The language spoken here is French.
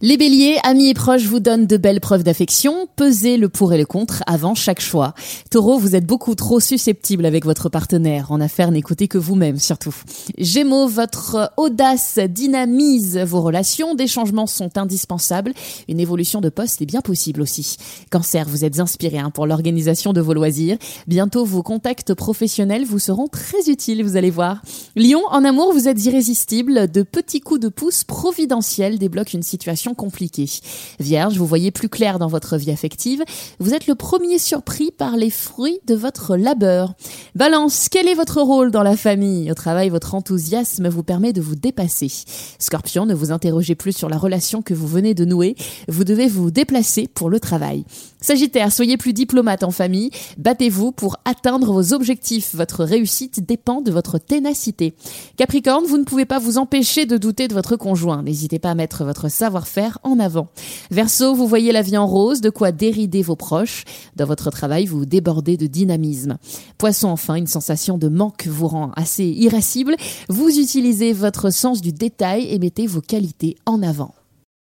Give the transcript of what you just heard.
Les béliers, amis et proches vous donnent de belles preuves d'affection. Pesez le pour et le contre avant chaque choix. Taureau, vous êtes beaucoup trop susceptible avec votre partenaire. En affaires, n'écoutez que vous-même surtout. Gémeaux, votre audace dynamise vos relations. Des changements sont indispensables. Une évolution de poste est bien possible aussi. Cancer, vous êtes inspiré pour l'organisation de vos loisirs. Bientôt, vos contacts professionnels vous seront très utiles, vous allez voir. Lion, en amour, vous êtes irrésistible. De petits coups de pouce providentiels débloquent une situation compliquée. Vierge, vous voyez plus clair dans votre vie affective. Vous êtes le premier surpris par les fruits de votre labeur. Balance, quel est votre rôle dans la famille ? Au travail, votre enthousiasme vous permet de vous dépasser. Scorpion, ne vous interrogez plus sur la relation que vous venez de nouer. Vous devez vous déplacer pour le travail. Sagittaire, soyez plus diplomate en famille. Battez-vous pour atteindre vos objectifs. Votre réussite dépend de votre ténacité. Capricorne, vous ne pouvez pas vous empêcher de douter de votre conjoint. N'hésitez pas à mettre votre savoir-faire en avant. Verseau, vous voyez la vie en rose, de quoi dérider vos proches. Dans votre travail, vous débordez de dynamisme. Poisson, enfin, une sensation de manque vous rend assez irascible. Vous utilisez votre sens du détail et mettez vos qualités en avant.